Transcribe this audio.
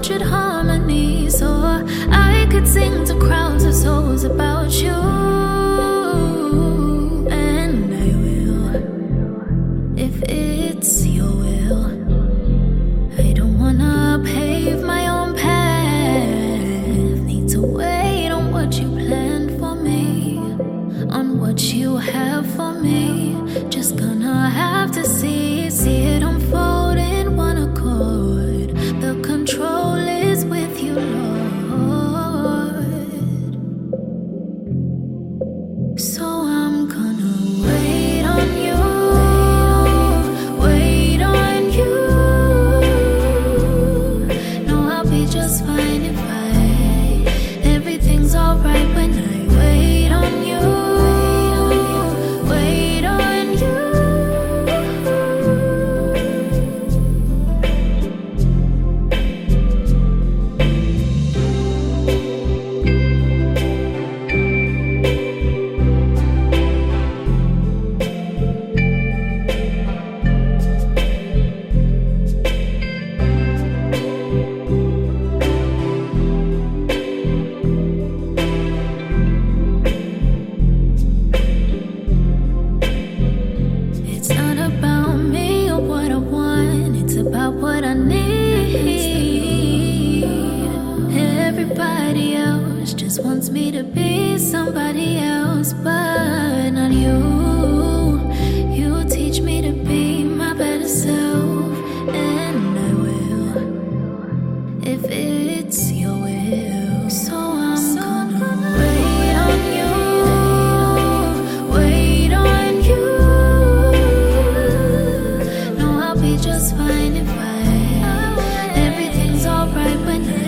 tortured harmony, so I could sing to crowds of souls about you. And I will, if it's your will. I don't wanna pave my own path. Need to wait on what you planned for me, on what you have for me. Just gonna have to see it unfold in one accord. The control is with you, Lord. So I'm gonna wait on you, wait on you. No, I'll be just fine if everything's alright when I wait on you. Wait on you. It's not about me or what I want, it's about what I need. Everybody else just wants me to be somebody else, but not you. You teach me to be my better self, and I will, if it's your will. So I'm gonna wait on you, wait on you. No, I'll be just fine if everything's alright when